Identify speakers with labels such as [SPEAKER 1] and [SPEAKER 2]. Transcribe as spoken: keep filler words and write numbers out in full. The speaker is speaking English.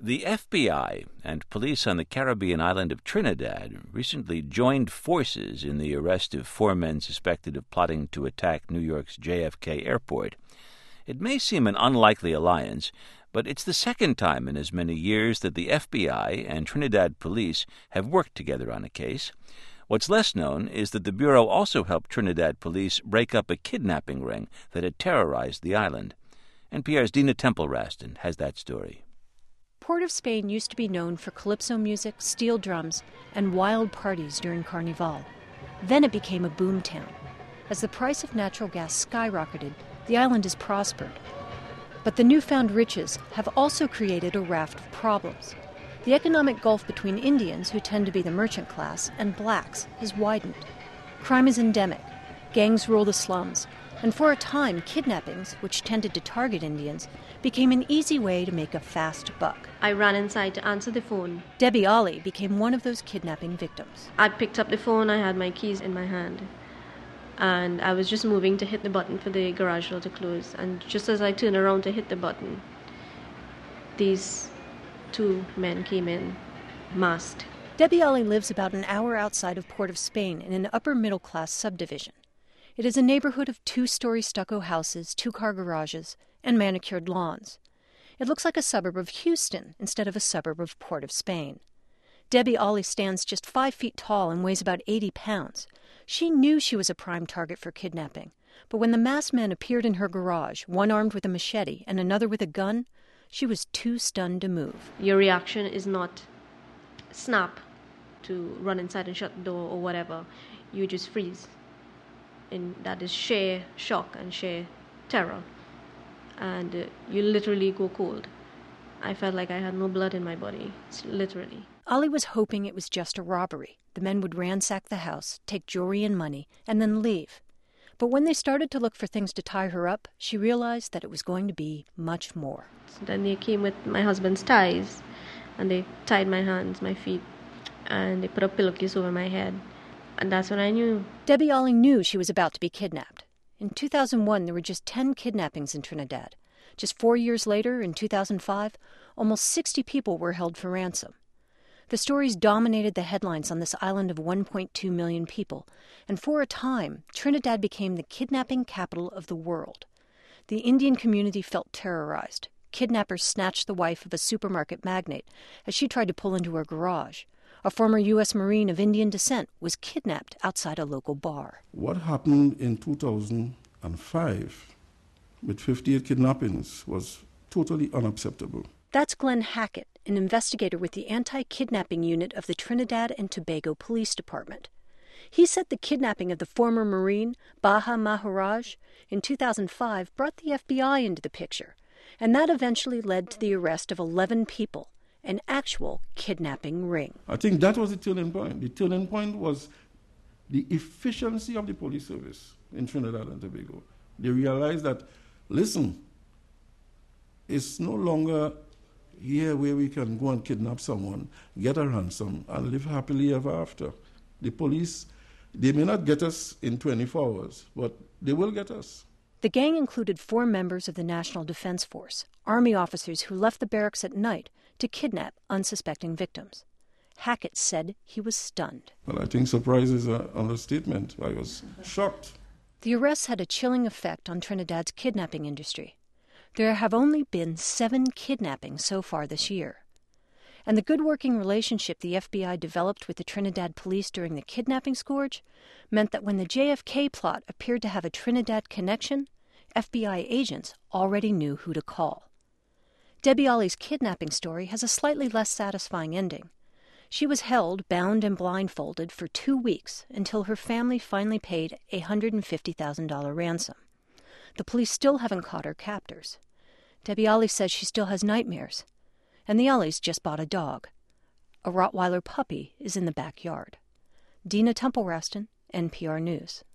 [SPEAKER 1] The F B I and police on the Caribbean island of Trinidad recently joined forces in the arrest of four men suspected of plotting to attack New York's J F K airport. It may seem an unlikely alliance, but it's the second time in as many years that the F B I and Trinidad police have worked together on a case. What's less known is that the Bureau also helped Trinidad police break up a kidnapping ring that had terrorized the island. N P R's Dina Temple-Raston has that story.
[SPEAKER 2] Port of Spain used to be known for calypso music, steel drums, and wild parties during Carnival. Then it became a boom town. As the price of natural gas skyrocketed, the island has prospered. But the newfound riches have also created a raft of problems. The economic gulf between Indians, who tend to be the merchant class, and blacks has widened. Crime is endemic. Gangs rule the slums. And for a time, kidnappings, which tended to target Indians, became an easy way to make a fast buck.
[SPEAKER 3] I ran inside to answer the phone.
[SPEAKER 2] Debbie Ali became one of those kidnapping victims.
[SPEAKER 3] I picked up the phone, I had my keys in my hand, and I was just moving to hit the button for the garage door to close. And just as I turned around to hit the button, these two men came in, masked.
[SPEAKER 2] Debbie Ali lives about an hour outside of Port of Spain in an upper-middle-class subdivision. It is a neighborhood of two-story stucco houses, two-car garages, and manicured lawns. It looks like a suburb of Houston instead of a suburb of Port of Spain. Debbie Ali stands just five feet tall and weighs about eighty pounds. She knew she was a prime target for kidnapping, but when the masked men appeared in her garage, one armed with a machete and another with a gun, she was too stunned to move.
[SPEAKER 3] Your reaction is not snap to run inside and shut the door or whatever. You just freeze. And that is sheer shock and sheer terror. And uh, you literally go cold. I felt like I had no blood in my body, literally.
[SPEAKER 2] Ali was hoping it was just a robbery. The men would ransack the house, take jewelry and money, and then leave. But when they started to look for things to tie her up, she realized that it was going to be much more.
[SPEAKER 3] So then they came with my husband's ties, and they tied my hands, my feet, and they put a pillowcase over my head. And that's when I knew.
[SPEAKER 2] Debbie Ali knew she was about to be kidnapped. In two thousand one, there were just ten kidnappings in Trinidad. Just four years later, in two thousand five, almost sixty people were held for ransom. The stories dominated the headlines on this island of one point two million people, and for a time, Trinidad became the kidnapping capital of the world. The Indian community felt terrorized. Kidnappers snatched the wife of a supermarket magnate as she tried to pull into her garage. A former U S Marine of Indian descent was kidnapped outside a local bar.
[SPEAKER 4] What happened in two thousand five with fifty-eight kidnappings was totally unacceptable.
[SPEAKER 2] That's Glenn Hackett, an investigator with the anti-kidnapping unit of the Trinidad and Tobago Police Department. He said the kidnapping of the former Marine, Baha Maharaj, in two thousand five brought the F B I into the picture, and that eventually led to the arrest of eleven people. An actual kidnapping ring.
[SPEAKER 4] I think that was the turning point. The turning point was the efficiency of the police service in Trinidad and Tobago. They realized that, listen, it's no longer here where we can go and kidnap someone, get a ransom, and live happily ever after. The police, they may not get us in twenty-four hours, but they will get us.
[SPEAKER 2] The gang included four members of the National Defense Force, Army officers who left the barracks at night to kidnap unsuspecting victims. Hackett said he was stunned.
[SPEAKER 4] Well, I think surprise is an understatement. I was shocked.
[SPEAKER 2] The arrests had a chilling effect on Trinidad's kidnapping industry. There have only been seven kidnappings so far this year. And the good working relationship the F B I developed with the Trinidad police during the kidnapping scourge meant that when the J F K plot appeared to have a Trinidad connection, F B I agents already knew who to call. Debbie Ali's kidnapping story has a slightly less satisfying ending. She was held, bound and blindfolded, for two weeks until her family finally paid a one hundred fifty thousand dollars ransom. The police still haven't caught her captors. Debbie Ali says she still has nightmares. And the Alis just bought a dog. A Rottweiler puppy is in the backyard. Dina Temple-Raston, N P R News.